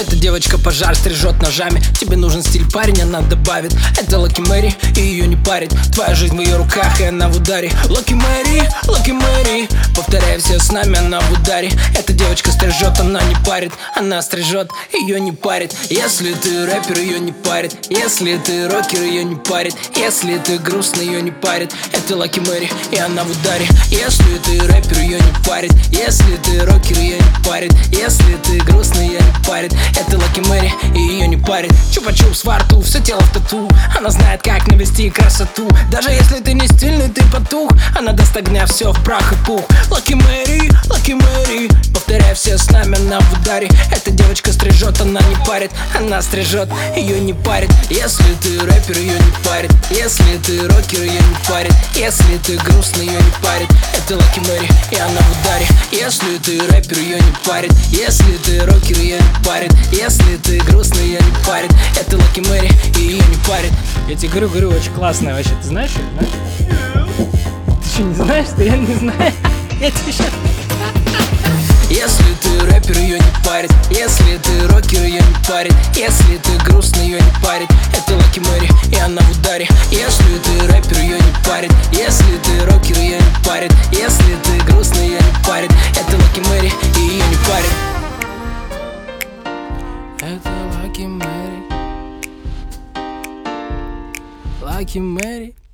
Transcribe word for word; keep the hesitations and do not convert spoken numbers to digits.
Эта девочка пожар стрижет ножами. Тебе нужен стиль, парень, она добавит. Это Lucky Mary, и ее не парит. Твоя жизнь в ее руках, и она в ударе. Lucky Mary, Lucky Mary, повторяй все с нами, она в ударе. Эта девочка стрижет, она не парит. Она стрижет, ее не парит. Если ты рэпер, ее не парит. Если ты рокер, ее не парит. Если ты грустный, ее не парит. Это Lucky Mary, и она в ударе. Если ты рэпер, ее не парит. Если ты рокер, ее не парит. Если ты грустный, ее не парит. Это Lucky Mary, и ее не парит. Чупа-чупс во рту, все тело в тату. Она знает, как навести красоту. Даже если ты не стильный, ты потух. Она даст огня, все в прах и пух. Lucky Mary, Lucky Mary, повторяй все с нами, она в ударе. Эта девочка стрижет, она не парит. Она стрижет, ее не парит. Если ты рэпер, ее не парит. Если ты рокер, ее не парит. Если ты грустный, ее не парит. Это Lucky Mary, и она в ударе. Если ты рэпер, ее не парит. Если ты рокер, ее не парит. Если ты грустный, ее не парит. Это Lucky Mary, и ее не парит. Я тебе говорю, говорю, очень классная вообще. Ты знаешь ее, да? Ты что, не знаешь? Ты реально не знаешь? Я тебе сейчас... Если ты рэпер, ее не парит. Если ты рокер, ее не парит. Если ты грустный, ее не парит. Это Lucky Mary, и она в ударе. Если ты рэпер, ее не парит. Если ты рокер, ее не парит. Если ты грустный, ее не парит. Это Lucky Mary, и ее не парит. Это Lucky Mary, Lucky Mary.